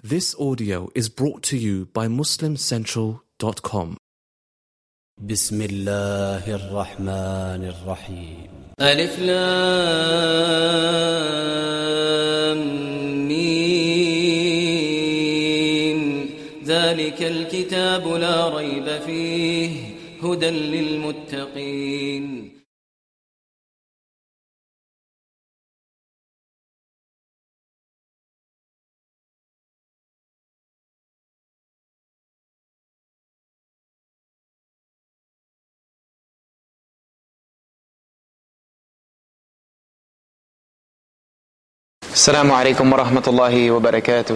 This audio is brought to you by MuslimCentral.com. بسم الله الرحمن الرحيم ألف لام ميم ذلك الكتاب لا ريب فيه هدى للمتقين. السلام عليكم ورحمة الله وبركاته.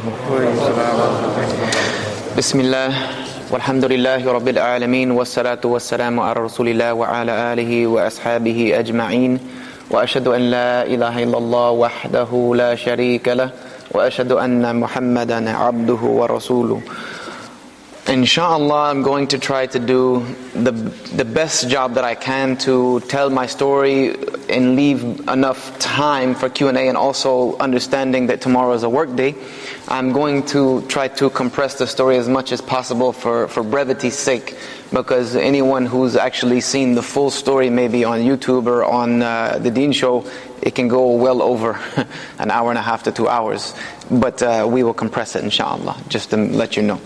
بسم الله والحمد لله رب العالمين والصلاة والسلام على رسول الله وعلى آله وأصحابه أجمعين وأشهد أن لا إله إلا الله وحده لا شريك له وأشهد أن محمدا عبده ورسوله. Inshallah, I'm going to try to do the best job that I can to tell my story and leave enough time for Q&A, and also understanding that tomorrow is a work day. I'm going to try to compress the story as much as possible for brevity's sake, because anyone who's actually seen the full story maybe on YouTube or on the Deen Show, it can go well over an hour and a half to 2 hours. But we will compress it inshallah, just to let you know.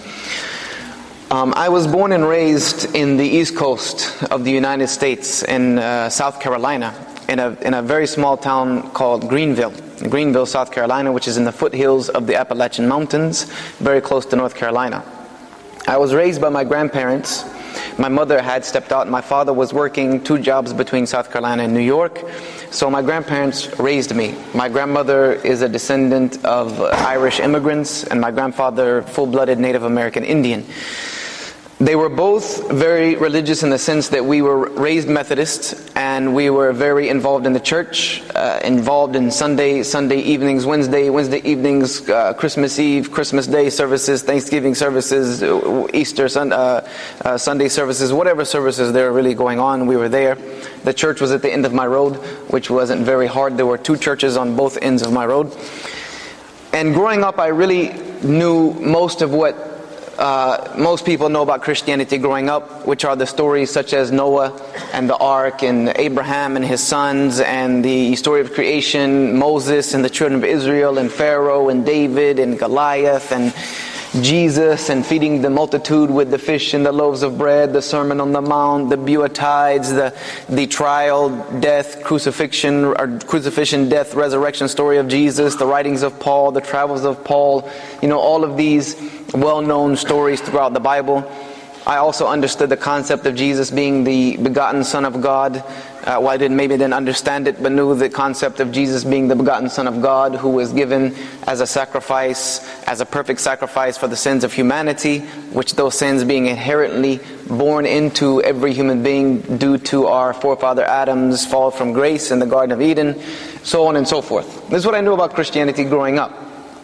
I was born and raised in the East Coast of the United States in South Carolina, in a very small town called Greenville, South Carolina, which is in the foothills of the Appalachian Mountains, very close to North Carolina. I was raised by my grandparents. My mother had stepped out. My father was working 2 jobs between South Carolina and New York. So my grandparents raised me. My grandmother is a descendant of Irish immigrants, and my grandfather, full-blooded Native American Indian. They were both very religious in the sense that we were raised Methodist, and we were very involved in the church, involved in Sunday evenings, Wednesday evenings, Christmas Eve, Christmas Day services, Thanksgiving services, Easter Sunday services, whatever services there were really going on, we were there. The church was at the end of my road, which wasn't very hard. There were 2 churches on both ends of my road. And growing up, I really knew most of what most people know about Christianity growing up, which are the stories such as Noah and the Ark and Abraham and his sons, and the story of creation, Moses and the children of Israel, and Pharaoh and David and Goliath and Jesus and feeding the multitude with the fish and the loaves of bread, the Sermon on the Mount, the Beatides, the trial, death, crucifixion, death, resurrection story of Jesus, the writings of Paul, the travels of Paul, all of these well-known stories throughout the Bible. I also understood the concept of Jesus being the begotten Son of God. I didn't understand it, but knew the concept of Jesus being the begotten Son of God, who was given as a sacrifice, as a perfect sacrifice for the sins of humanity, which those sins being inherently born into every human being due to our forefather Adam's fall from grace in the Garden of Eden, so on and so forth. This is what I knew about Christianity growing up.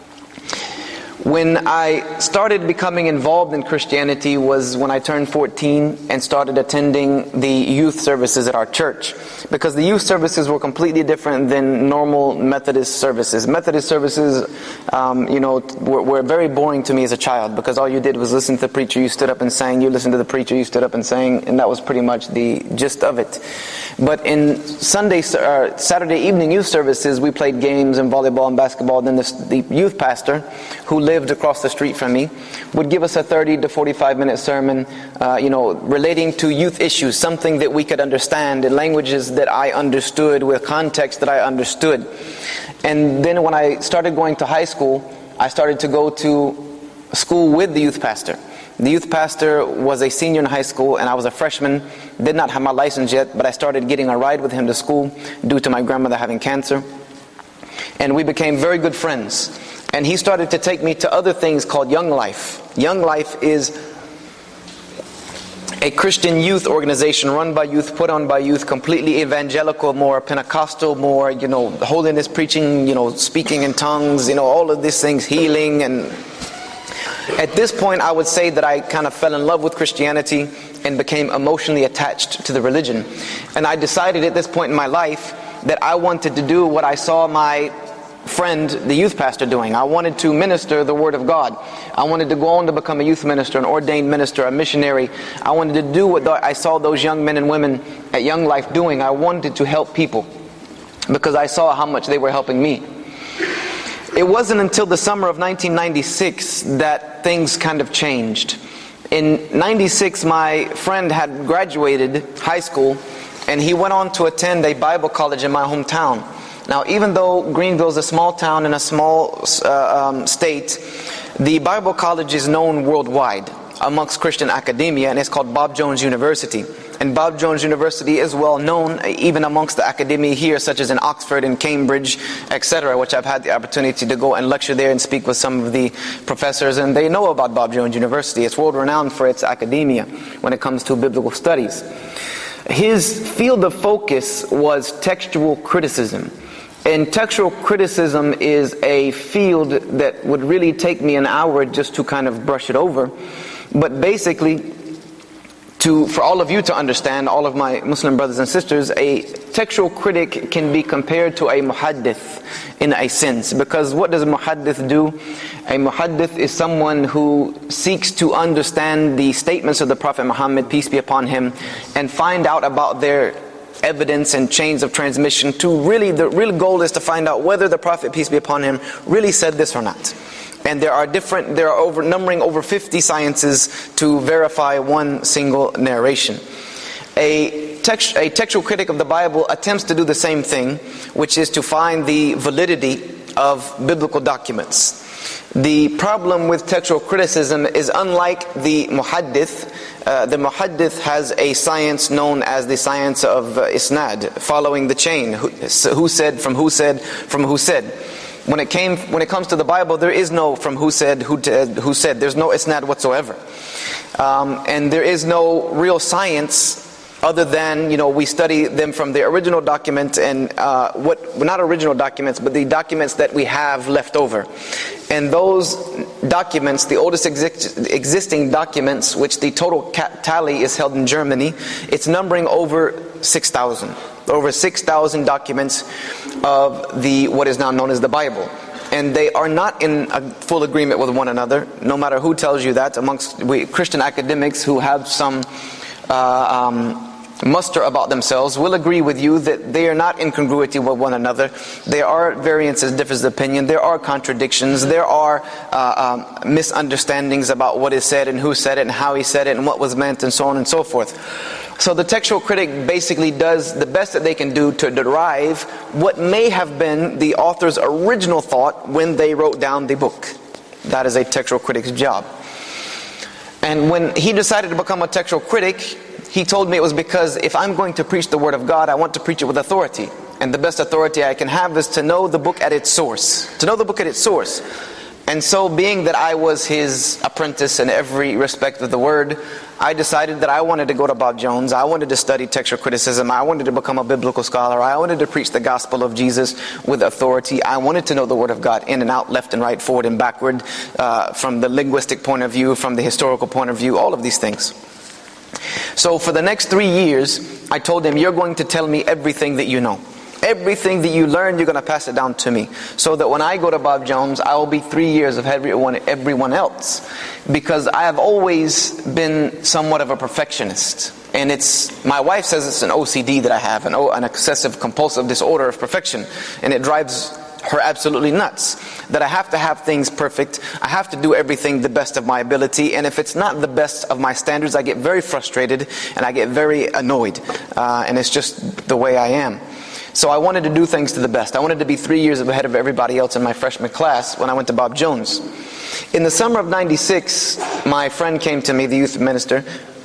When I started becoming involved in Christianity was when I turned 14 and started attending the youth services at our church. Because the youth services were completely different than normal Methodist services. Methodist services, were very boring to me as a child, because all you did was listen to the preacher, you stood up and sang, you listened to the preacher, you stood up and sang, and that was pretty much the gist of it. But in Saturday evening youth services, we played games and volleyball and basketball. Then the youth pastor, who lived across the street from me, would give us a 30 to 45 minute sermon, relating to youth issues, something that we could understand in languages that I understood, with context that I understood. And then when I started going to high school, I started to go to school with the youth pastor. The youth pastor was a senior in high school, and I was a freshman, did not have my license yet, but I started getting a ride with him to school due to my grandmother having cancer. And we became very good friends. And he started to take me to other things called Young Life. Young Life is a Christian youth organization run by youth, put on by youth, completely evangelical, more Pentecostal, more, holiness preaching, speaking in tongues, all of these things, healing. And at this point, I would say that I kind of fell in love with Christianity and became emotionally attached to the religion. And I decided at this point in my life that I wanted to do what I saw my friend, the youth pastor, doing? I wanted to minister the Word of God. I wanted to go on to become a youth minister, an ordained minister, a missionary. I wanted to do what I saw those young men and women at Young Life doing. I wanted to help people because I saw how much they were helping me. It wasn't until the summer of 1996 that things kind of changed. In 96, my friend had graduated high school, and he went on to attend a Bible college in my hometown. Now, even though Greenville is a small town in a small state, the Bible college is known worldwide amongst Christian academia, and it's called Bob Jones University. And Bob Jones University is well known even amongst the academia here, such as in Oxford and Cambridge, etc., which I've had the opportunity to go and lecture there and speak with some of the professors, and they know about Bob Jones University. It's world renowned for its academia when it comes to biblical studies. His field of focus was textual criticism. And textual criticism is a field that would really take me an hour just to kind of brush it over. But basically, for all of you to understand, all of my Muslim brothers and sisters, a textual critic can be compared to a muhaddith in a sense. Because what does a muhaddith do? A muhaddith is someone who seeks to understand the statements of the Prophet Muhammad, peace be upon him, and find out about their evidence and chains of transmission. The real goal is to find out whether the Prophet, peace be upon him, really said this or not. And there are numbering over 50 sciences to verify one single narration. A textual critic of the Bible attempts to do the same thing, which is to find the validity of biblical documents. The problem with textual criticism is, unlike the muhaddith has a science known as the science of isnad, following the chain, who said from who said from who said. When it comes to the Bible, there is no from who said, who said. There's no isnad whatsoever. And there is no real science other than, we study them from the original document and not original documents, but the documents that we have left over. And those documents, the oldest existing documents, which the total tally is held in Germany, it's numbering over 6,000. Over 6,000 documents of what is now known as the Bible. And they are not in a full agreement with one another, no matter who tells you that. Amongst Christian academics who have some muster about themselves will agree with you that they are not in congruity with one another. There are variances, differences of opinion, there are contradictions, there are misunderstandings about what is said and who said it and how he said it and what was meant and so on and so forth. So the textual critic basically does the best that they can do to derive what may have been the author's original thought when they wrote down the book. That is a textual critic's job. And when he decided to become a textual critic, he told me it was because if I'm going to preach the Word of God, I want to preach it with authority. And the best authority I can have is to know the book at its source. To know the book at its source. And so, being that I was his apprentice in every respect of the word, I decided that I wanted to go to Bob Jones. I wanted to study textual criticism. I wanted to become a biblical scholar. I wanted to preach the gospel of Jesus with authority. I wanted to know the Word of God in and out, left and right, forward and backward, from the linguistic point of view, from the historical point of view, all of these things. So for the next 3 years, I told him, you're going to tell me everything that you know. Everything that you learn, you're going to pass it down to me. So that when I go to Bob Jones, I will be 3 years of everyone else. Because I have always been somewhat of a perfectionist. And my wife says it's an OCD that I have, an excessive compulsive disorder of perfection. And it drives her absolutely nuts. That I have to have things perfect. I have to do everything the best of my ability. And if it's not the best of my standards, I get very frustrated and I get very annoyed. And it's just the way I am. So I wanted to do things to the best. I wanted to be 3 years ahead of everybody else in my freshman class when I went to Bob Jones. In the summer of 96, my friend came to me, the youth minister,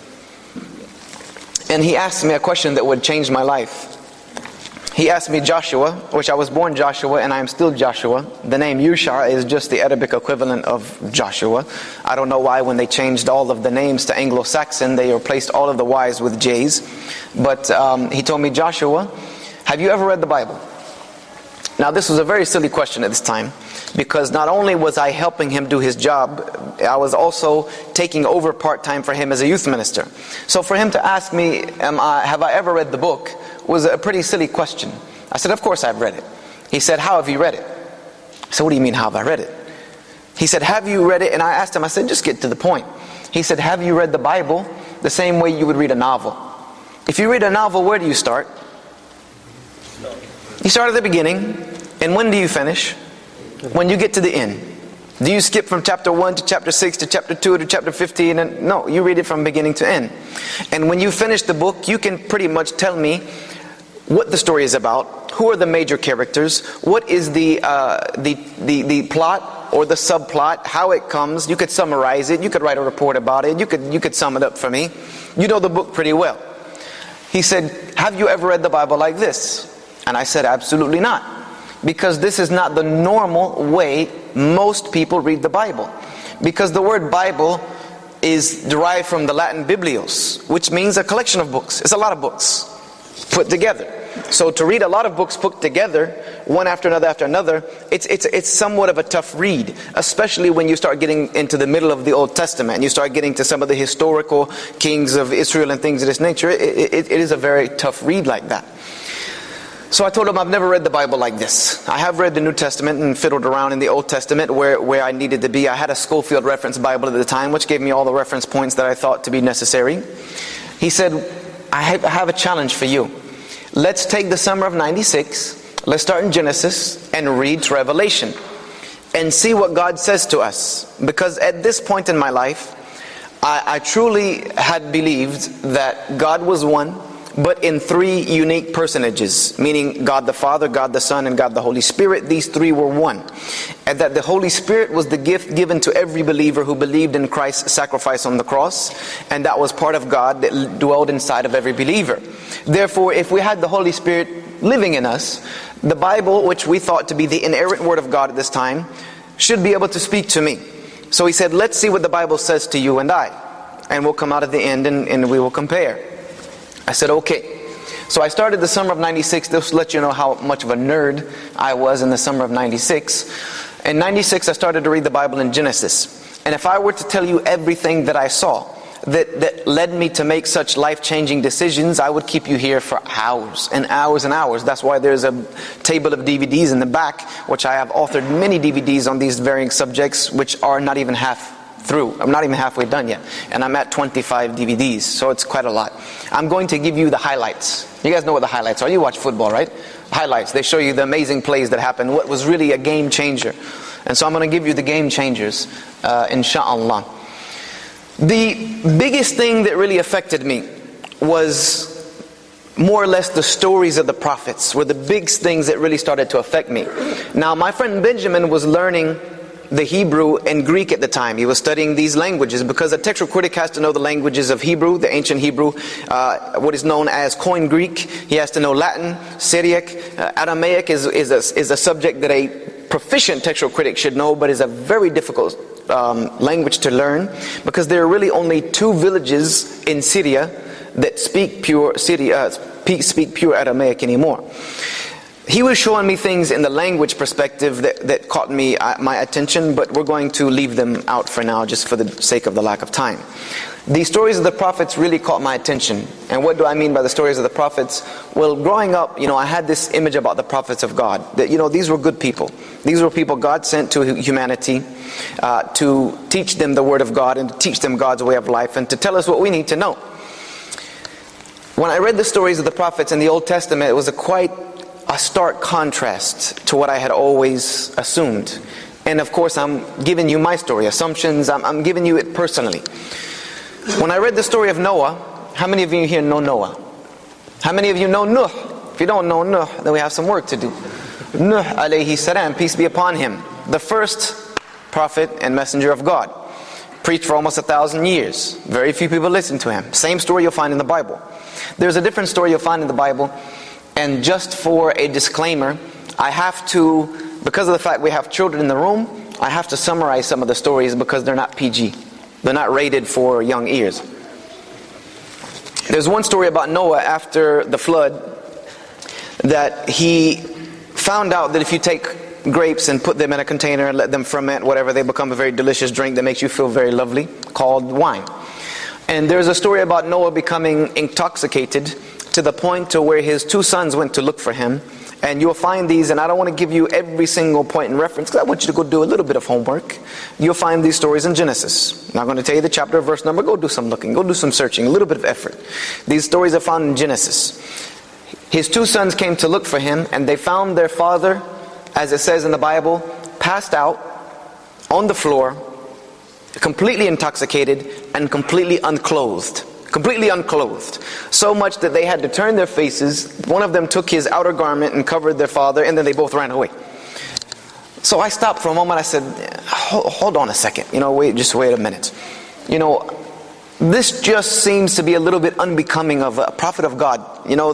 and he asked me a question that would change my life. He asked me Joshua, which I was born Joshua and I am still Joshua. The name Yusha is just the Arabic equivalent of Joshua. I don't know why when they changed all of the names to Anglo-Saxon, they replaced all of the Y's with J's. But he told me, Joshua, have you ever read the Bible? Now this was a very silly question at this time, because not only was I helping him do his job, I was also taking over part-time for him as a youth minister. So for him to ask me, have I ever read the book, was a pretty silly question. I said, of course I've read it. He said, how have you read it? I said, what do you mean, how have I read it? He said, have you read it? And I asked him, I said, just get to the point. He said, have you read the Bible the same way you would read a novel? If you read a novel, where do you start? You start at the beginning. And when do you finish? When you get to the end. Do you skip from chapter 1 to chapter 6 to chapter 2 to chapter 15? And no, you read it from beginning to end. And when you finish the book, you can pretty much tell me what the story is about, who are the major characters, what is the plot or the subplot, how it comes. You could summarize it, you could write a report about it, you could sum it up for me. You know the book pretty well. He said, have you ever read the Bible like this? And I said, absolutely not. Because this is not the normal way most people read the Bible. Because the word Bible is derived from the Latin biblios, which means a collection of books. It's a lot of books put together. So to read a lot of books put together, one after another, it's somewhat of a tough read. Especially when you start getting into the middle of the Old Testament and you start getting to some of the historical kings of Israel and things of this nature. It is a very tough read like that. So I told him I've never read the Bible like this. I have read the New Testament and fiddled around in the Old Testament where I needed to be. I had a Schofield Reference Bible at the time, which gave me all the reference points that I thought to be necessary. He said, I have a challenge for you. Let's take the summer of 96, let's start in Genesis and read to Revelation and see what God says to us. Because at this point in my life, I truly had believed that God was one, but in three unique personages, meaning God the Father, God the Son, and God the Holy Spirit. These three were one. And that the Holy Spirit was the gift given to every believer who believed in Christ's sacrifice on the cross. And that was part of God that dwelled inside of every believer. Therefore, if we had the Holy Spirit living in us, the Bible, which we thought to be the inerrant Word of God at this time, should be able to speak to me. So he said, let's see what the Bible says to you and I. And we'll come out at the end and we will compare. I said, okay. So I started the summer of 96. This will let you know how much of a nerd I was in the summer of 96. In 96, I started to read the Bible in Genesis. And if I were to tell you everything that I saw that led me to make such life-changing decisions, I would keep you here for hours and hours and hours. That's why there's a table of DVDs in the back, which I have authored many DVDs on these varying subjects, which are not even half through. I'm not even halfway done yet. And I'm at 25 DVDs, so it's quite a lot. I'm going to give you the highlights. You guys know what the highlights are. You watch football, right? Highlights. They show you the amazing plays that happened, what was really a game changer. And so I'm going to give you the game changers, inshallah. The biggest thing that really affected me was more or less the stories of the prophets, were the big things that really started to affect me. Now, my friend Benjamin was learning the Hebrew and Greek at the time. He was studying these languages because a textual critic has to know the languages of Hebrew, the ancient Hebrew, what is known as Koine Greek. He has to know Latin, Syriac. Aramaic is a subject that a proficient textual critic should know, but is a very difficult language to learn because there are really only 2 villages in Syria that speak pure Aramaic anymore. He was showing me things in the language perspective that caught my attention, but we're going to leave them out for now just for the sake of the lack of time. The stories of the prophets really caught my attention. And what do I mean by the stories of the prophets? Well, growing up, I had this image about the prophets of God. That, these were good people. These were people God sent to humanity to teach them the Word of God and to teach them God's way of life and to tell us what we need to know. When I read the stories of the prophets in the Old Testament, it was quite a stark contrast to what I had always assumed. And of course, I'm giving you my story, assumptions, I'm giving you it personally. When I read the story of Noah, how many of you here know Noah? How many of you know Nuh? If you don't know Nuh, then we have some work to do. Nuh alayhi salam, peace be upon him, the first prophet and messenger of God. Preached for almost 1,000 years. Very few people listened to him. Same story you'll find in the Bible. There's a different story you'll find in the Bible. And just for a disclaimer, I have to, because of the fact we have children in the room, I have to summarize some of the stories because they're not PG. They're not rated for young ears. There's one story about Noah after the flood that he found out that if you take grapes and put them in a container and let them ferment, whatever, they become a very delicious drink that makes you feel very lovely, called wine. And there's a story about Noah becoming intoxicated to the point to where his 2 sons went to look for him, And you'll find these, and I don't want to give you every single point in reference, because I want you to go do a little bit of homework. You'll find these stories in Genesis. I'm not going to tell you the chapter, verse number. Go do some looking. Go do some searching. A little bit of effort. These stories are found in Genesis. His 2 sons came to look for him, and they found their father, as it says in the Bible, passed out on the floor, completely intoxicated and completely unclothed. Completely unclothed. So much that they had to turn their faces. One of them took his outer garment and covered their father, and then they both ran away. So I stopped for a moment. I said, hold on a second. Just wait a minute. This just seems to be a little bit unbecoming of a prophet of God.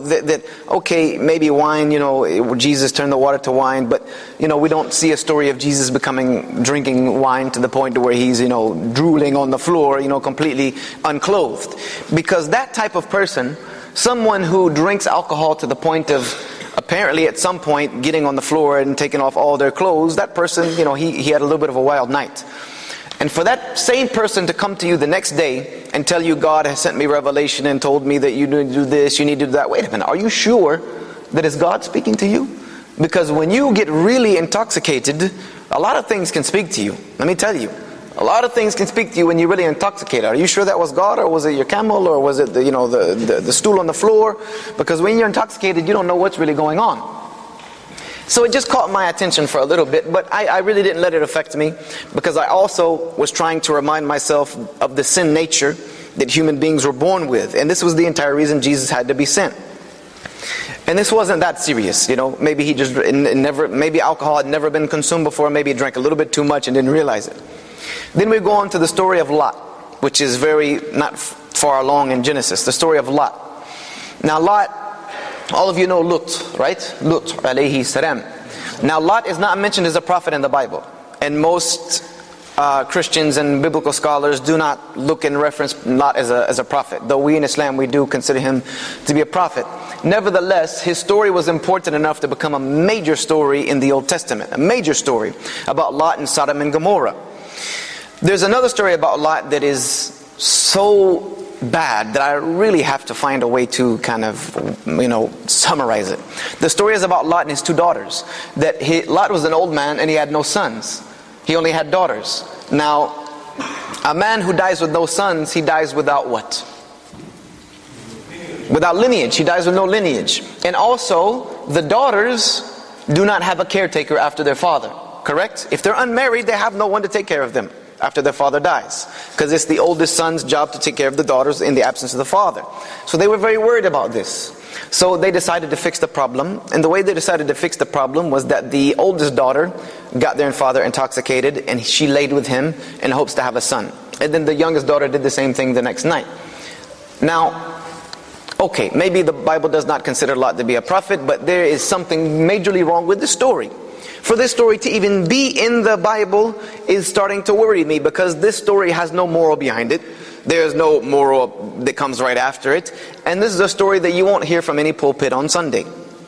Okay, maybe wine, Jesus turned the water to wine, but, we don't see a story of Jesus drinking wine to the point where he's, drooling on the floor, completely unclothed. Because that type of person, someone who drinks alcohol to the point of apparently at some point getting on the floor and taking off all their clothes, that person, he had a little bit of a wild night. And for that same person to come to you the next day and tell you, God has sent me revelation and told me that you need to do this, you need to do that. Wait a minute, are you sure that it's God speaking to you? Because when you get really intoxicated, a lot of things can speak to you. Let me tell you. A lot of things can speak to you when you're really intoxicated. Are you sure that was God, or was it your camel, or was it the stool on the floor? Because when you're intoxicated, you don't know what's really going on. So it just caught my attention for a little bit, but I really didn't let it affect me, because I also was trying to remind myself of the sin nature that human beings were born with. And this was the entire reason Jesus had to be sent. And this wasn't that serious, maybe maybe alcohol had never been consumed before, maybe he drank a little bit too much and didn't realize it. Then we go on to the story of Lot, which is not far along in Genesis, the story of Lot. Now Lot, all of you know Lut, right? Lut alayhi salam. Now Lot is not mentioned as a prophet in the Bible. And most Christians and biblical scholars do not look and reference Lot as a prophet. Though we in Islam, we do consider him to be a prophet. Nevertheless, his story was important enough to become a major story in the Old Testament. A major story about Lot and Sodom and Gomorrah. There's another story about Lot that is so bad that I really have to find a way to kind of, summarize it. The story is about Lot and his 2 daughters. Lot was an old man and he had no sons. He only had daughters. Now, a man who dies with no sons, he dies without what? Without lineage. He dies with no lineage. And also, the daughters do not have a caretaker after their father. Correct? If they're unmarried, they have no one to take care of them after their father dies, because it's the oldest son's job to take care of the daughters in the absence of the father. So they were very worried about this. So they decided to fix the problem, and the way they decided to fix the problem was that the oldest daughter got their father intoxicated, and she laid with him in hopes to have a son. And then the youngest daughter did the same thing the next night. Now, okay, maybe the Bible does not consider Lot to be a prophet, but there is something majorly wrong with the story. For this story to even be in the Bible is starting to worry me, because this story has no moral behind it. There's no moral that comes right after it. And this is a story that you won't hear from any pulpit on Sunday.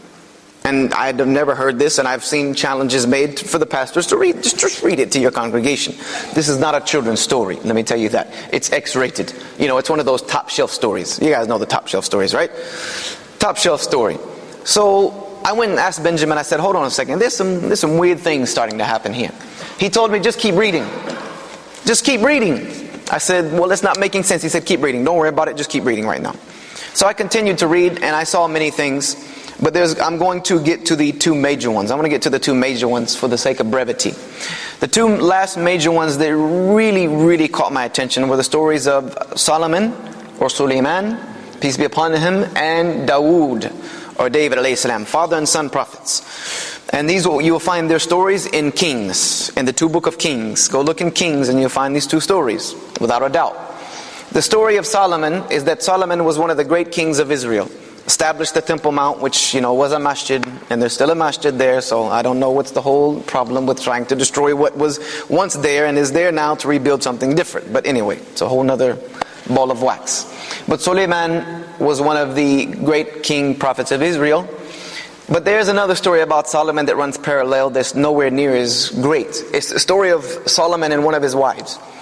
And I've never heard this, and I've seen challenges made for the pastors to read. Just read it to your congregation. This is not a children's story, let me tell you that. It's X-rated. It's one of those top shelf stories. You guys know the top shelf stories, right? Top shelf story. So I went and asked Benjamin, I said, hold on a second, there's some weird things starting to happen here. He told me, just keep reading. Just keep reading. I said, well, it's not making sense. He said, keep reading. Don't worry about it, just keep reading right now. So I continued to read, and I saw many things, but I'm going to get to the 2 major ones. I'm going to get to the 2 major ones for the sake of brevity. The 2 last major ones that really, really caught my attention were the stories of Solomon, or Suleiman, peace be upon him, and Dawood, or David alayhi salam, father and son prophets. And these you will find their stories in Kings, in the 2 book of Kings. Go look in Kings and you'll find these 2 stories, without a doubt. The story of Solomon is that Solomon was one of the great kings of Israel. Established the Temple Mount, which was a masjid, and there's still a masjid there, so I don't know what's the whole problem with trying to destroy what was once there and is there now to rebuild something different. But anyway, it's a whole nother ball of wax. But Suleiman was one of the great king prophets of Israel. But there's another story about Solomon that runs parallel that's nowhere near as great. It's the story of Solomon and one of his wives.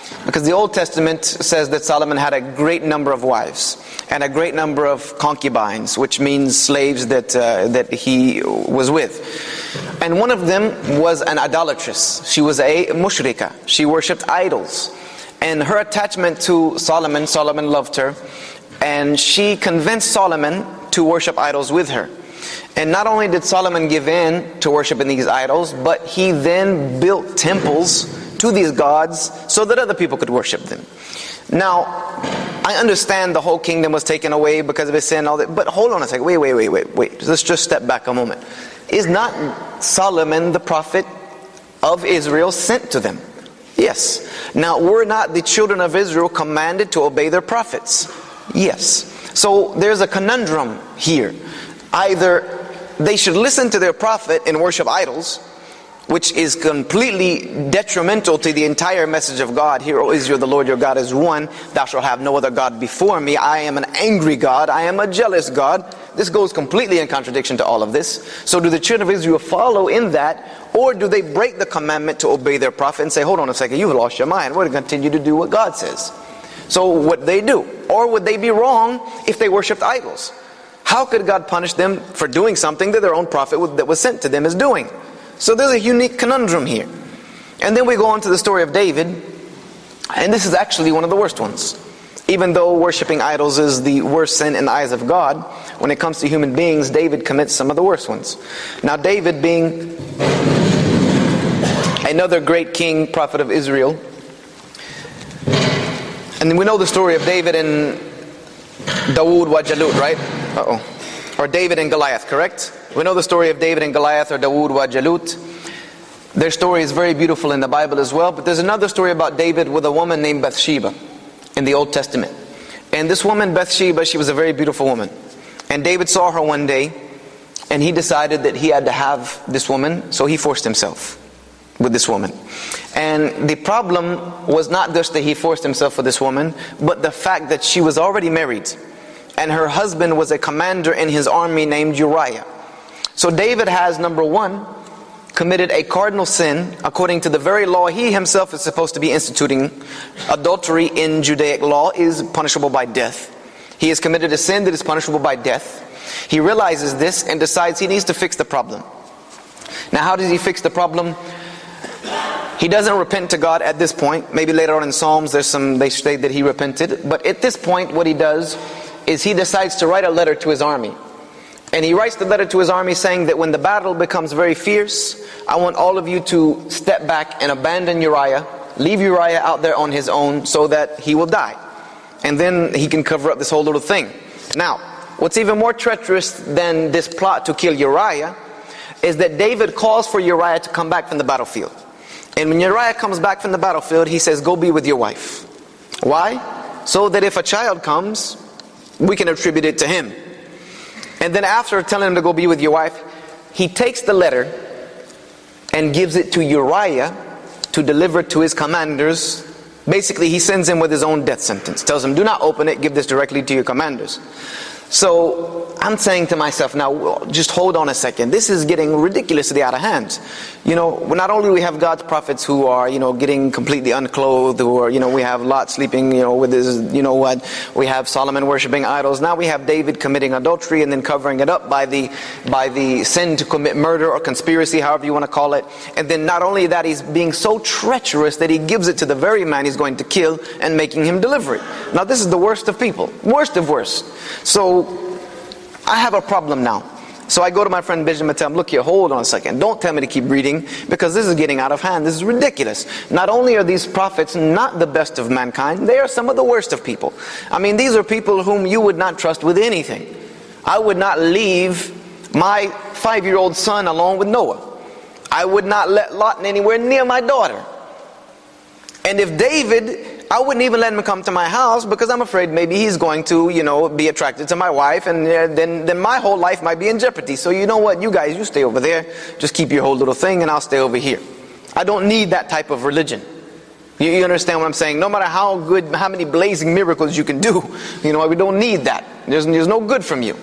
Because the Old Testament says that Solomon had a great number of wives and a great number of concubines, which means slaves that he was with. And one of them was an idolatress. She was a mushrika. She worshipped idols. And her attachment to Solomon loved her, and she convinced Solomon to worship idols with her. And not only did Solomon give in to worshiping these idols, but he then built temples to these gods so that other people could worship them. Now, I understand the whole kingdom was taken away because of his sin and all that, but hold on a second, wait. Let's just step back a moment. Is not Solomon the prophet of Israel sent to them? Yes. Now, were not the children of Israel commanded to obey their prophets? Yes. So there's a conundrum here. Either they should listen to their prophet and worship idols, which is completely detrimental to the entire message of God. Hear, O Israel, the Lord your God is one. Thou shalt have no other God before me. I am an angry God. I am a jealous God. This goes completely in contradiction to all of this. So do the children of Israel follow in that, or do they break the commandment to obey their prophet and say, hold on a second, you've lost your mind. We're going to continue to do what God says. So what they do? Or would they be wrong if they worshipped idols? How could God punish them for doing something that their own prophet that was sent to them is doing? So there's a unique conundrum here. And then we go on to the story of David, and this is actually one of the worst ones. Even though worshipping idols is the worst sin in the eyes of God, when it comes to human beings, David commits some of the worst ones. Now David, being another great king, prophet of Israel, and we know the story of David and Dawood wa Jalut, right? Or David and Goliath, correct? We know the story of David and Goliath, or Dawood wa Jalut. Their story is very beautiful in the Bible as well. But there's another story about David with a woman named Bathsheba in the Old Testament. And this woman, Bathsheba, she was a very beautiful woman. And David saw her one day, and he decided that he had to have this woman, so he forced himself with this woman. And the problem was not just that he forced himself with this woman, but the fact that she was already married, and her husband was a commander in his army named Uriah. So David has, number one, committed a cardinal sin according to the very law he himself is supposed to be instituting. Adultery in Judaic law is punishable by death. He has committed a sin that is punishable by death. He realizes this and decides he needs to fix the problem. Now, how does he fix the problem? He doesn't repent to God at this point. Maybe later on in Psalms they state that he repented. But at this point what he does is he decides to write a letter to his army. And he writes the letter to his army saying that when the battle becomes very fierce, I want all of you to step back and abandon Uriah. Leave Uriah out there on his own so that he will die. And then he can cover up this whole little thing. Now, what's even more treacherous than this plot to kill Uriah is that David calls for Uriah to come back from the battlefield. And when Uriah comes back from the battlefield, he says, go be with your wife. Why? So that if a child comes, we can attribute it to him. And then after telling him to go be with your wife, he takes the letter and gives it to Uriah to deliver to his commanders. Basically, he sends him with his own death sentence. Tells him, do not open it, give this directly to your commanders. So I'm saying to myself, now just hold on a second. This is getting ridiculously out of hand. You know, not only we have God's prophets who are, getting completely unclothed, or, we have Lot sleeping, with his, we have Solomon worshiping idols. Now we have David committing adultery and then covering it up by the sin to commit murder or conspiracy, however you want to call it. And then not only that, he's being so treacherous that he gives it to the very man he's going to kill and making him deliver it. Now this is the worst of people. Worst of worst. So I have a problem now. So I go to my friend Benjamin and tell him, look here, hold on a second. Don't tell me to keep reading, because this is getting out of hand. This is ridiculous. Not only are these prophets not the best of mankind, they are some of the worst of people. I mean, these are people whom you would not trust with anything. I would not leave my 5-year-old son alone with Noah. I would not let Lot anywhere near my daughter. And if David, I wouldn't even let him come to my house, because I'm afraid maybe he's going to, be attracted to my wife, and then my whole life might be in jeopardy. So you know what, you guys, you stay over there, just keep your whole little thing, and I'll stay over here. I don't need that type of religion. You understand what I'm saying? No matter how many blazing miracles you can do, we don't need that. There's no good from you.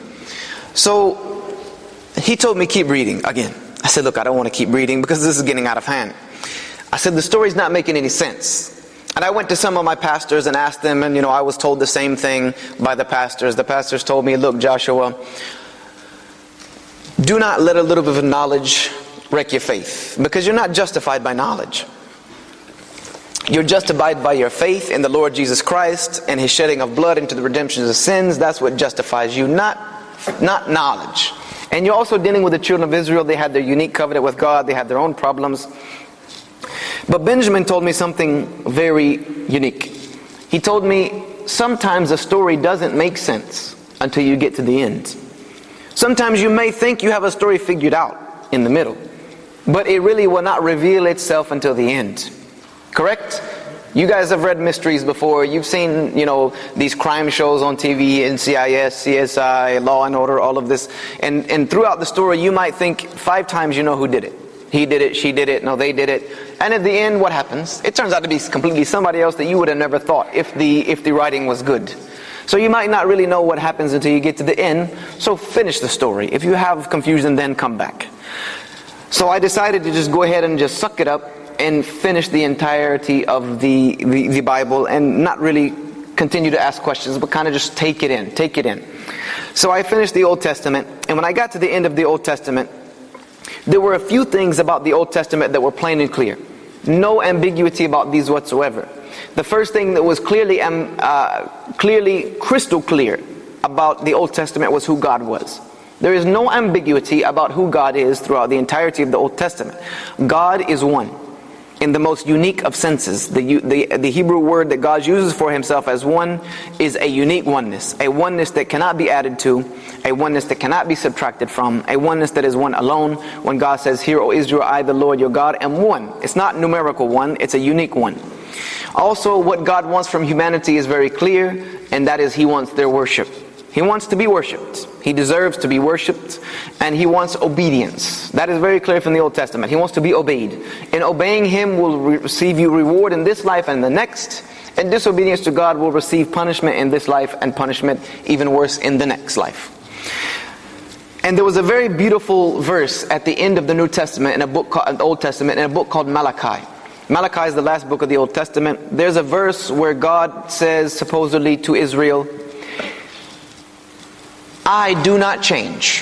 So he told me keep reading again. I said, look, I don't want to keep reading because this is getting out of hand. I said, the story's not making any sense. And I went to some of my pastors and asked them, and I was told the same thing by the pastors. The pastors told me, look, Joshua, do not let a little bit of knowledge wreck your faith, because you're not justified by knowledge. You're justified by your faith in the Lord Jesus Christ and His shedding of blood into the redemption of sins. That's what justifies you, not knowledge. And you're also dealing with the children of Israel. They had their unique covenant with God. They had their own problems. But Benjamin told me something very unique. He told me, sometimes a story doesn't make sense until you get to the end. Sometimes you may think you have a story figured out in the middle, but it really will not reveal itself until the end. Correct? You guys have read mysteries before. You've seen, these crime shows on TV, NCIS, CSI, Law and Order, all of this. And throughout the story, you might think 5 times you know who did it. He did it, she did it, no, they did it. And at the end, what happens? It turns out to be completely somebody else that you would have never thought if the writing was good. So you might not really know what happens until you get to the end. So finish the story. If you have confusion, then come back. So I decided to just go ahead and just suck it up and finish the entirety of the Bible and not really continue to ask questions, but kind of just take it in. So I finished the Old Testament, and when I got to the end of the Old Testament, there were a few things about the Old Testament that were plain and clear. No ambiguity about these whatsoever. The first thing that was clearly crystal clear about the Old Testament was who God was. There is no ambiguity about who God is throughout the entirety of the Old Testament. God is one, in the most unique of senses. The Hebrew word that God uses for Himself as one is a unique oneness. A oneness that cannot be added to, a oneness that cannot be subtracted from, a oneness that is one alone. When God says, "Hear, O Israel, I the Lord your God am one." It's not numerical one, it's a unique one. Also, what God wants from humanity is very clear, and that is He wants their worship. He wants to be worshipped. He deserves to be worshipped, and He wants obedience. That is very clear from the Old Testament. He wants to be obeyed. And obeying Him will receive you reward in this life and the next. And disobedience to God will receive punishment in this life and punishment even worse in the next life. And there was a very beautiful verse at the end of the New Testament in a book called Old Testament in a book called Malachi. Malachi is the last book of the Old Testament. There's a verse where God says supposedly to Israel, "I do not change.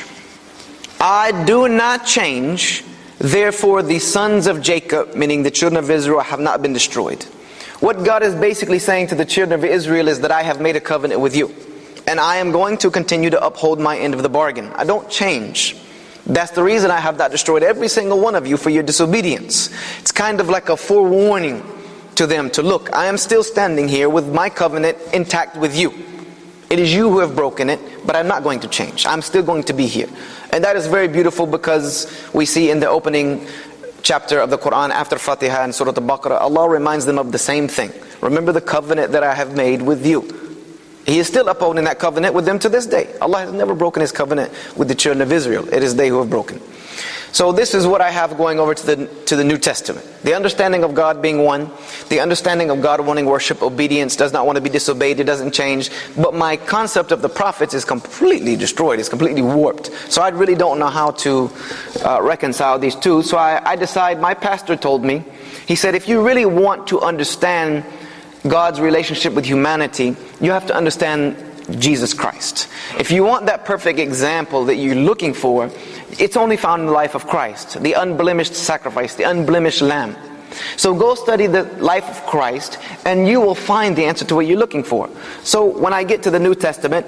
I do not change. Therefore the sons of Jacob," meaning the children of Israel, "have not been destroyed." What God is basically saying to the children of Israel is that I have made a covenant with you, and I am going to continue to uphold my end of the bargain. I don't change. That's the reason I have not destroyed every single one of you for your disobedience. It's kind of like a forewarning to them to look, I am still standing here with my covenant intact with you. It is you who have broken it, but I'm not going to change. I'm still going to be here. And that is very beautiful, because we see in the opening chapter of the Quran after Fatiha and Surah Al-Baqarah, Allah reminds them of the same thing. Remember the covenant that I have made with you. He is still upholding that covenant with them to this day. Allah has never broken His covenant with the children of Israel. It is they who have broken. So this is what I have going over to the New Testament. The understanding of God being one, the understanding of God wanting worship, obedience, does not want to be disobeyed, it doesn't change. But my concept of the prophets is completely destroyed, it's completely warped. So I really don't know how to reconcile these two. So I decide, my pastor told me, he said, if you really want to understand God's relationship with humanity, you have to understand Jesus Christ. If you want that perfect example that you're looking for, it's only found in the life of Christ, the unblemished sacrifice, the unblemished lamb. So go study the life of Christ and you will find the answer to what you're looking for. So when I get to the New Testament,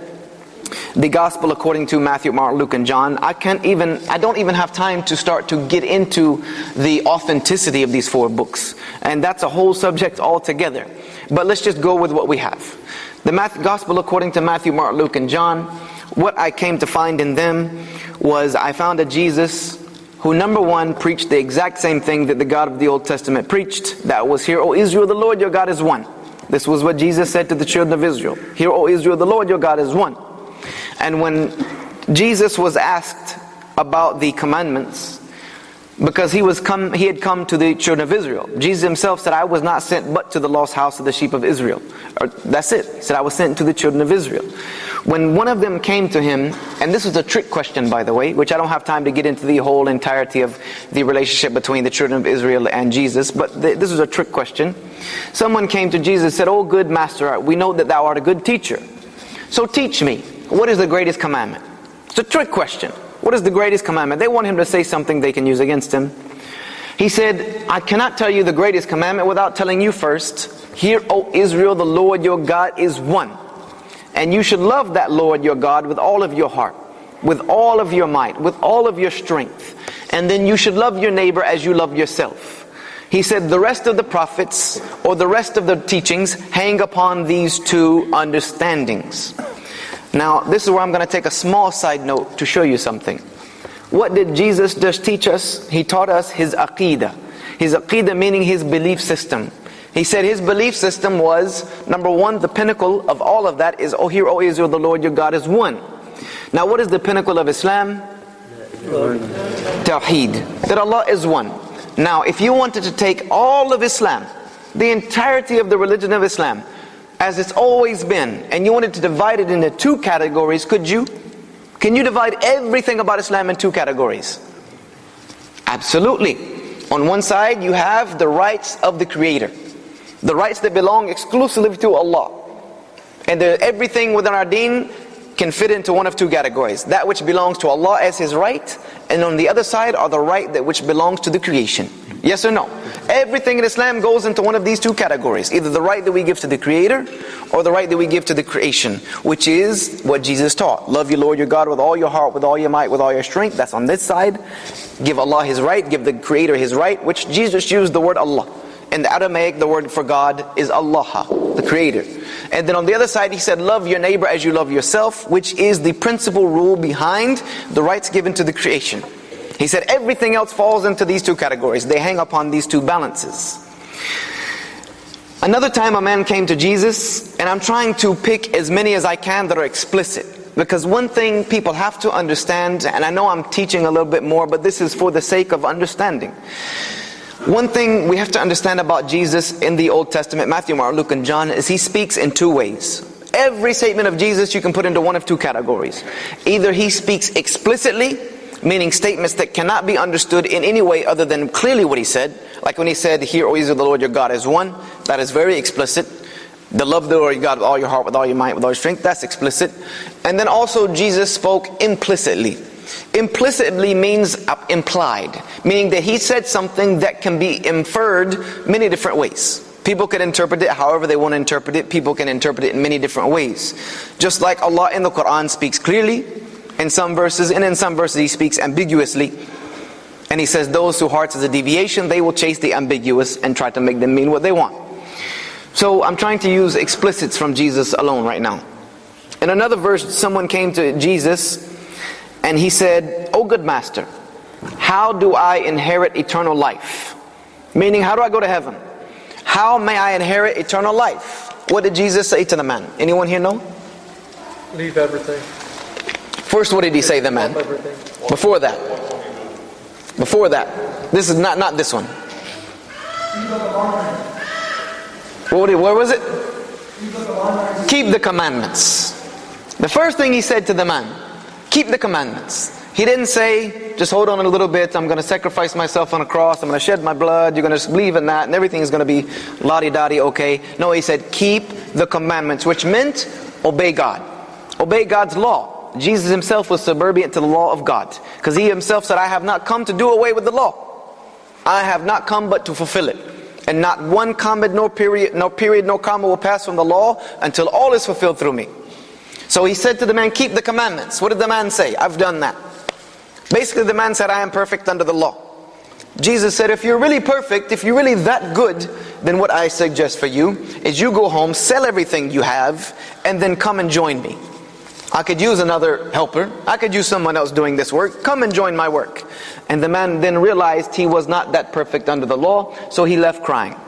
the Gospel according to Matthew, Mark, Luke, and John, I don't even have time to start to get into the authenticity of these 4 books. And that's a whole subject altogether. But let's just go with what we have. The Gospel according to Matthew, Mark, Luke, and John, what I came to find in them was I found a Jesus who, number one, preached the exact same thing that the God of the Old Testament preached. That was, "Hear, O Israel, the Lord your God is one." This was what Jesus said to the children of Israel. "Hear, O Israel, the Lord your God is one." And when Jesus was asked about the commandments, Because he had come to the children of Israel. Jesus himself said, I was not sent but to the lost house of the sheep of Israel. That's it. He said, I was sent to the children of Israel. When one of them came to him, and this was a trick question, by the way, which I don't have time to get into the whole entirety of the relationship between the children of Israel and Jesus, but this was a trick question. Someone came to Jesus and said, "Oh, good master, we know that thou art a good teacher. So teach me, what is the greatest commandment?" It's a trick question. What is the greatest commandment? They want him to say something they can use against him. He said, I cannot tell you the greatest commandment without telling you first, hear, O Israel, the Lord your God is one. And you should love that Lord your God with all of your heart, with all of your might, with all of your strength. And then you should love your neighbor as you love yourself. He said the rest of the prophets or the rest of the teachings hang upon these two understandings. Now, this is where I'm going to take a small side note to show you something. What did Jesus just teach us? He taught us his aqeedah. His aqeedah meaning his belief system. He said his belief system was, number one, the pinnacle of all of that is, oh, hear, O Israel, the Lord your God is one. Now, what is the pinnacle of Islam? Tawheed. That Allah is one. Now, if you wanted to take all of Islam, the entirety of the religion of Islam, as it's always been, and you wanted to divide it into two categories, could you? Can you divide everything about Islam in two categories? Absolutely. On one side, you have the rights of the Creator. The rights that belong exclusively to Allah. And everything within our deen can fit into one of two categories. That which belongs to Allah as His right, and on the other side are the right that which belongs to the creation. Yes or no? Everything in Islam goes into one of these two categories. Either the right that we give to the Creator, or the right that we give to the creation, which is what Jesus taught. Love your Lord your God with all your heart, with all your might, with all your strength. That's on this side. Give Allah His right, give the Creator His right, which Jesus used the word Allah. In the Aramaic, the word for God is Allah, the Creator. And then on the other side, he said, love your neighbor as you love yourself, which is the principal rule behind the rights given to the creation. He said everything else falls into these two categories. They hang upon these two balances. Another time a man came to Jesus, and I'm trying to pick as many as I can that are explicit. Because one thing people have to understand, and I know I'm teaching a little bit more, but this is for the sake of understanding. One thing we have to understand about Jesus in the Old Testament, Matthew, Mark, Luke, and John, is he speaks in two ways. Every statement of Jesus you can put into one of two categories. Either he speaks explicitly, meaning statements that cannot be understood in any way other than clearly what he said. Like when he said, hear, O Israel, the Lord your God is one. That is very explicit. The love the Lord your God with all your heart, with all your might, with all your strength. That's explicit. And then also Jesus spoke implicitly. Implicitly means implied, meaning that he said something that can be inferred many different ways. People can interpret it however they want to interpret it. People can interpret it in many different ways. Just like Allah in the Quran speaks clearly in some verses, and in some verses he speaks ambiguously. And he says those whose hearts is a deviation, they will chase the ambiguous and try to make them mean what they want. So I'm trying to use explicits from Jesus alone right now. In another verse, someone came to Jesus and he said, "O good master, how do I inherit eternal life?" Meaning, how do I go to heaven? How may I inherit eternal life? What did Jesus say to the man? Anyone here know? Leave everything. First, what did he say to the man? Before that. This is not this one. Where was it? Keep the commandments. The first thing he said to the man, keep the commandments. He didn't say, just hold on a little bit, I'm going to sacrifice myself on a cross, I'm going to shed my blood, you're going to believe in that, and everything is going to be la-di-da-di, okay. No, he said, keep the commandments, which meant obey God. Obey God's law. Jesus himself was subservient to the law of God. Because he himself said, I have not come to do away with the law. I have not come but to fulfill it. And not one comma, nor period, nor comma will pass from the law until all is fulfilled through me. So he said to the man, keep the commandments. What did the man say? I've done that. Basically the man said, I am perfect under the law. Jesus said, if you're really perfect, if you're really that good, then what I suggest for you is you go home, sell everything you have, and then come and join me. I could use another helper. I could use someone else doing this work. Come and join my work. And the man then realized he was not that perfect under the law, so he left crying.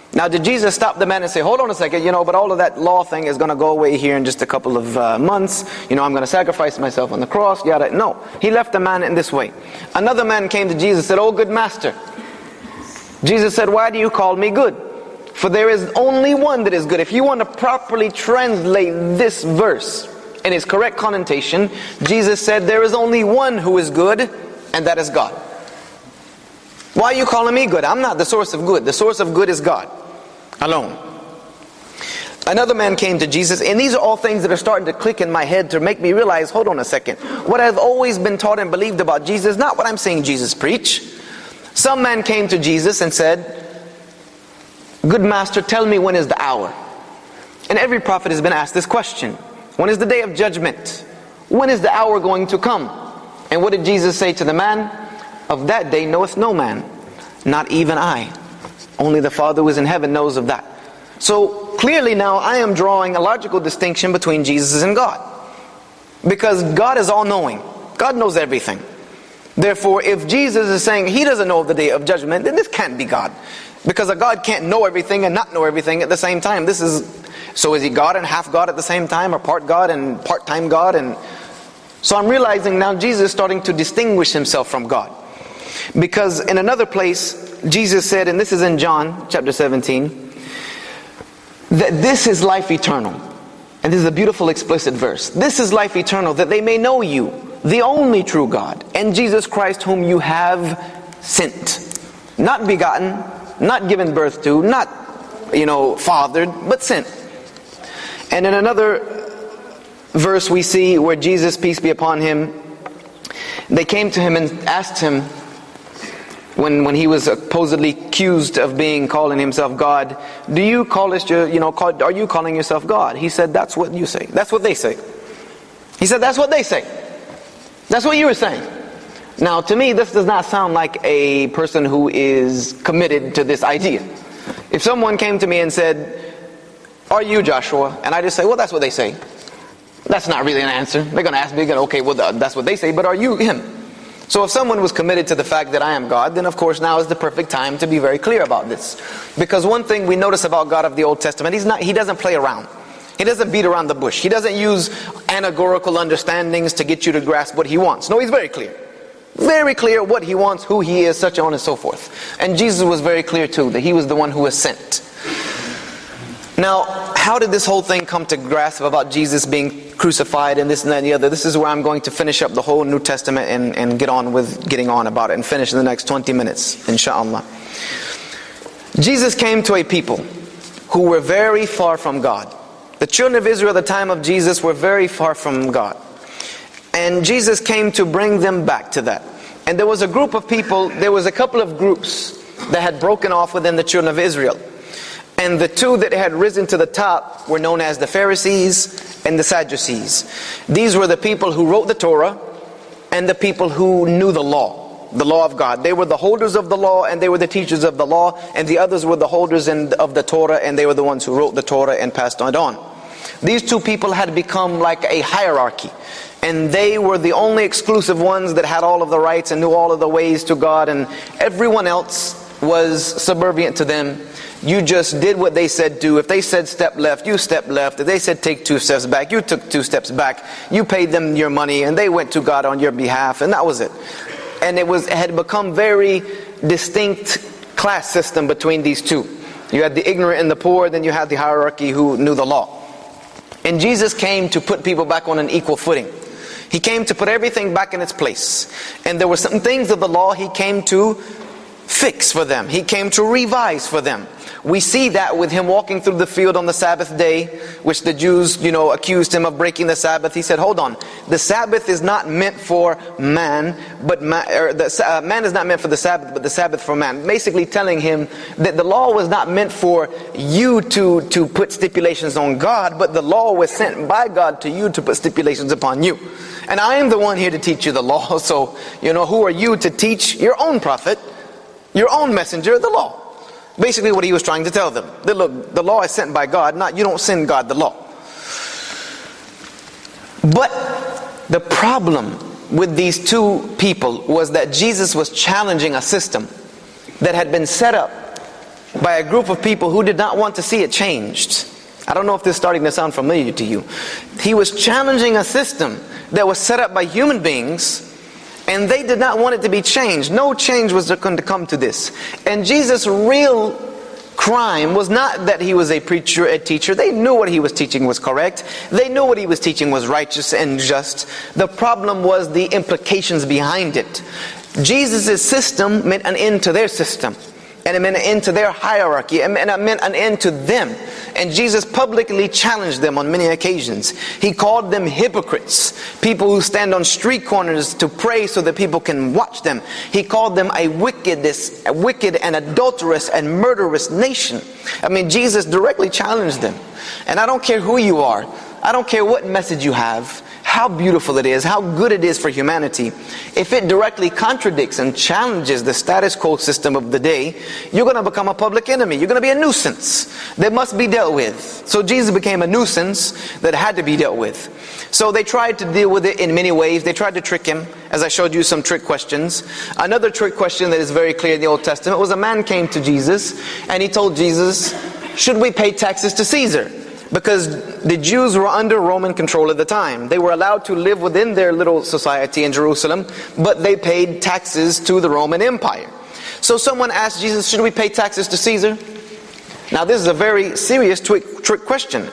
Now, did Jesus stop the man and say, hold on a second, but all of that law thing is going to go away here in just a couple of months. I'm going to sacrifice myself on the cross. Yada. No, he left the man in this way. Another man came to Jesus and said, oh, good master. Jesus said, why do you call me good? For there is only one that is good. If you want to properly translate this verse in its correct connotation, Jesus said, there is only one who is good, and that is God. Why are you calling me good? I'm not the source of good. The source of good is God alone. Another man came to Jesus, and these are all things that are starting to click in my head to make me realize, hold on a second. What I've always been taught and believed about Jesus is not what I'm seeing Jesus preach. Some man came to Jesus and said, good master, tell me when is the hour? And every prophet has been asked this question. When is the day of judgment? When is the hour going to come? And what did Jesus say to the man? Of that day knoweth no man, not even I. Only the Father who is in heaven knows of that. So clearly now I am drawing a logical distinction between Jesus and God. Because God is all-knowing. God knows everything. Therefore, if Jesus is saying He doesn't know of the day of judgment, then this can't be God. Because a God can't know everything and not know everything at the same time. So is He God and half God at the same time, or part God and part-time God? And so I'm realizing now Jesus is starting to distinguish Himself from God. Because in another place, Jesus said, and this is in John chapter 17, that this is life eternal. And this is a beautiful explicit verse. This is life eternal, that they may know you, the only true God, and Jesus Christ whom you have sent. Not begotten, not given birth to, not, fathered, but sent. And in another verse we see where Jesus, peace be upon Him, they came to Him and asked Him, when He was supposedly accused of calling Himself God, do you call us are you calling yourself God? He said, that's what you say. That's what they say. He said, that's what they say. That's what you were saying. Now, to me, this does not sound like a person who is committed to this idea. If someone came to me and said, are you Joshua? And I just say, well, that's what they say. That's not really an answer. They're going to ask me, okay, well, that's what they say, but are you him? So if someone was committed to the fact that I am God, then of course now is the perfect time to be very clear about this. Because one thing we notice about God of the Old Testament, He doesn't play around. He doesn't beat around the bush. He doesn't use allegorical understandings to get you to grasp what He wants. No, He's very clear. Very clear what He wants, who He is, such on and so forth. And Jesus was very clear too, that He was the one who was sent. Now, how did this whole thing come to grasp about Jesus being crucified and this and that and the other? This is where I'm going to finish up the whole New Testament and get on with getting on about it and finish in the next 20 minutes, inshallah. Jesus came to a people who were very far from God. The children of Israel at the time of Jesus were very far from God. And Jesus came to bring them back to that. And there was a group of people, there was a couple of groups that had broken off within the children of Israel. And the two that had risen to the top were known as the Pharisees and the Sadducees. These were the people who wrote the Torah and the people who knew the law of God. They were the holders of the law and they were the teachers of the law, and the others were the holders of the Torah, and they were the ones who wrote the Torah and passed it on. These two people had become like a hierarchy, and they were the only exclusive ones that had all of the rights and knew all of the ways to God, and everyone else was subservient to them. You just did what they said do. If they said step left, you stepped left. If they said take 2 steps back, you took 2 steps back. You paid them your money and they went to God on your behalf, and that was it. And it had become very distinct class system between these two. You had the ignorant and the poor, then you had the hierarchy who knew the law. And Jesus came to put people back on an equal footing. He came to put everything back in its place. And there were some things of the law He came to fix for them. He came to revise for them. We see that with Him walking through the field on the Sabbath day, which the Jews, accused Him of breaking the Sabbath. He said, hold on, the Sabbath is not meant for man, but man is not meant for the Sabbath, but the Sabbath for man. Basically telling him that the law was not meant for you to put stipulations on God, but the law was sent by God to you to put stipulations upon you. And I am the one here to teach you the law, so, who are you to teach your own prophet, your own messenger, the law? Basically what He was trying to tell them. That look, the law is sent by God, you don't send God the law. But the problem with these two people was that Jesus was challenging a system that had been set up by a group of people who did not want to see it changed. I don't know if this is starting to sound familiar to you. He was challenging a system that was set up by human beings, and they did not want it to be changed. No change was going to come to this. And Jesus' real crime was not that he was a preacher, a teacher. They knew what he was teaching was correct. They knew what he was teaching was righteous and just. The problem was the implications behind it. Jesus' system meant an end to their system. And it meant an end to their hierarchy. And it meant an end to them. And Jesus publicly challenged them on many occasions. He called them hypocrites. People who stand on street corners to pray so that people can watch them. He called them a wicked and adulterous and murderous nation. I mean, Jesus directly challenged them. And I don't care who you are. I don't care what message you have. How beautiful it is, how good it is for humanity. If it directly contradicts and challenges the status quo system of the day, you're going to become a public enemy. You're going to be a nuisance that must be dealt with. So Jesus became a nuisance that had to be dealt with. So they tried to deal with it in many ways. They tried to trick him, as I showed you some trick questions. Another trick question that is very clear in the Old Testament was a man came to Jesus and he told Jesus, should we pay taxes to Caesar? Because the Jews were under Roman control at the time. They were allowed to live within their little society in Jerusalem, but they paid taxes to the Roman Empire. So someone asked Jesus, should we pay taxes to Caesar? Now this is a very serious trick question.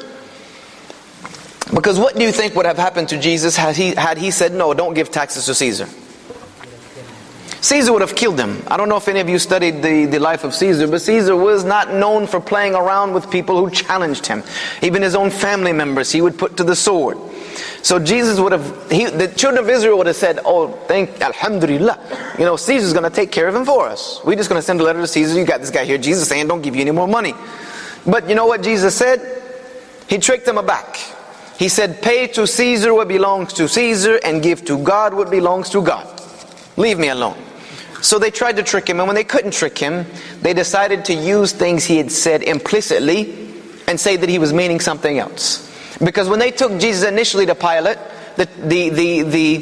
Because what do you think would have happened to Jesus had he said, no, don't give taxes to Caesar? Caesar would have killed him. I don't know if any of you studied the life of Caesar, but Caesar was not known for playing around with people who challenged him. Even his own family members he would put to the sword. So Jesus would have, the children of Israel would have said, oh, Alhamdulillah, Caesar's going to take care of him for us. We're just going to send a letter to Caesar. You got this guy here, Jesus saying, don't give you any more money. But you know what Jesus said? He tricked them back. He said, pay to Caesar what belongs to Caesar and give to God what belongs to God. Leave me alone. So they tried to trick him, and when they couldn't trick him, they decided to use things he had said implicitly and say that he was meaning something else. Because when they took Jesus initially to Pilate, they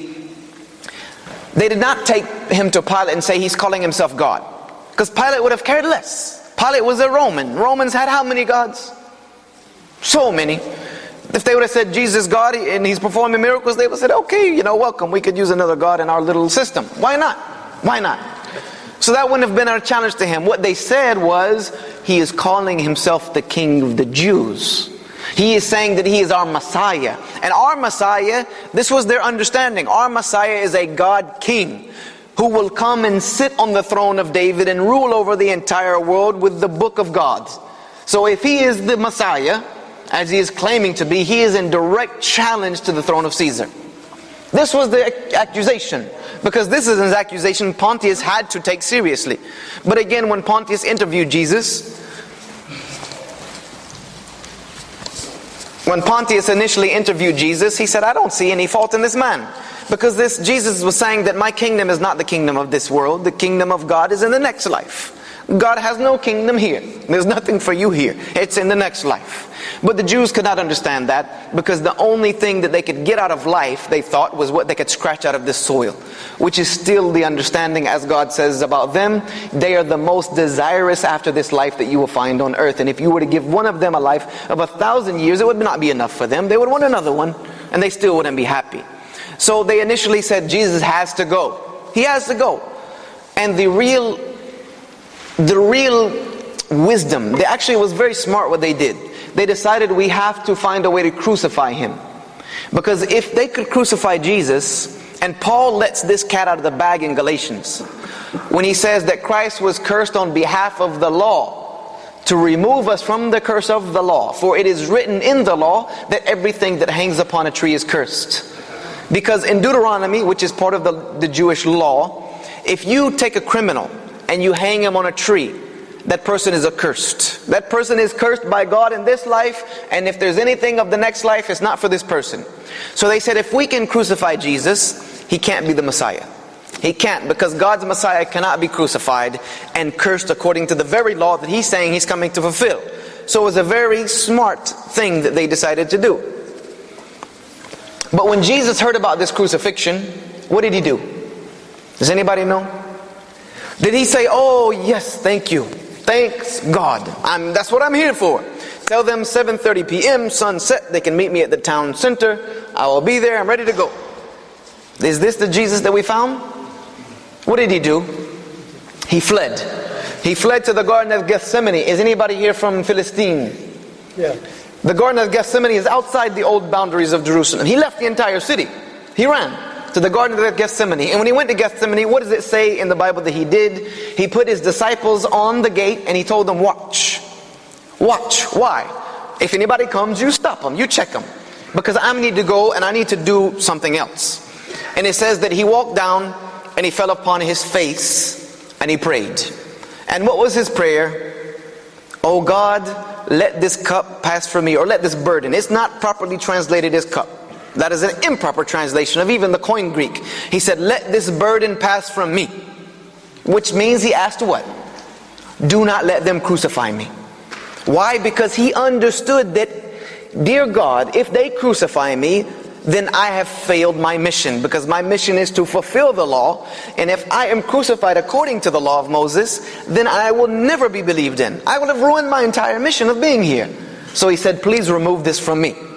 did not take him to Pilate and say he's calling himself God. Because Pilate would have cared less. Pilate was a Roman. Romans had how many gods? So many. If they would have said Jesus God and he's performing miracles, they would have said, okay, welcome. We could use another God in our little system. Why not? Why not? So that wouldn't have been our challenge to him. What they said was, he is calling himself the King of the Jews. He is saying that he is our Messiah. And our Messiah, this was their understanding. Our Messiah is a God King who will come and sit on the throne of David and rule over the entire world with the book of God. So if he is the Messiah, as he is claiming to be, he is in direct challenge to the throne of Caesar. This was the accusation. Because this is an accusation Pontius had to take seriously. But again, when Pontius interviewed Jesus, when Pontius initially interviewed Jesus, he said, I don't see any fault in this man. Because Jesus was saying that my kingdom is not the kingdom of this world. The kingdom of God is in the next life. God has no kingdom here. There's nothing for you here. It's in the next life. But the Jews could not understand that, because the only thing that they could get out of life, they thought, was what they could scratch out of this soil. Which is still the understanding, as God says about them. They are the most desirous after this life that you will find on earth. And if you were to give one of them a life of 1,000 years, it would not be enough for them. They would want another one, and they still wouldn't be happy. So they initially said, Jesus has to go. He has to go. And the real wisdom, they actually was very smart what they did. They decided we have to find a way to crucify him. Because if they could crucify Jesus, and Paul lets this cat out of the bag in Galatians, when he says that Christ was cursed on behalf of the law, to remove us from the curse of the law. For it is written in the law that everything that hangs upon a tree is cursed. Because in Deuteronomy, which is part of the Jewish law, if you take a criminal and you hang him on a tree, that person is accursed. That person is cursed by God in this life, and if there's anything of the next life, it's not for this person. So they said, if we can crucify Jesus, he can't be the Messiah. He can't, because God's Messiah cannot be crucified and cursed according to the very law that he's saying he's coming to fulfill. So it was a very smart thing that they decided to do. But when Jesus heard about this crucifixion, what did he do? Does anybody know? Did he say, oh yes, thank you. Thanks God. That's what I'm here for. Tell them 7:30 p.m. sunset. They can meet me at the town center. I will be there. I'm ready to go. Is this the Jesus that we found? What did he do? He fled. He fled to the Garden of Gethsemane. Is anybody here from Philistine? Yeah. The Garden of Gethsemane is outside the old boundaries of Jerusalem. He left the entire city. He ran to the Garden of Gethsemane. And when he went to Gethsemane, what does it say in the Bible that he did? He put his disciples on the gate and he told them, watch. Watch. Why? If anybody comes, you stop them. You check them. Because I need to go and I need to do something else. And it says that he walked down and he fell upon his face and he prayed. And what was his prayer? Oh God, let this cup pass from me, or let this burden. It's not properly translated as cup. That is an improper translation of even the Koine Greek. He said, let this burden pass from me. Which means he asked what? Do not let them crucify me. Why? Because he understood that, dear God, if they crucify me, then I have failed my mission, because my mission is to fulfill the law. And if I am crucified according to the law of Moses, then I will never be believed in. I will have ruined my entire mission of being here. So he said, please remove this from me.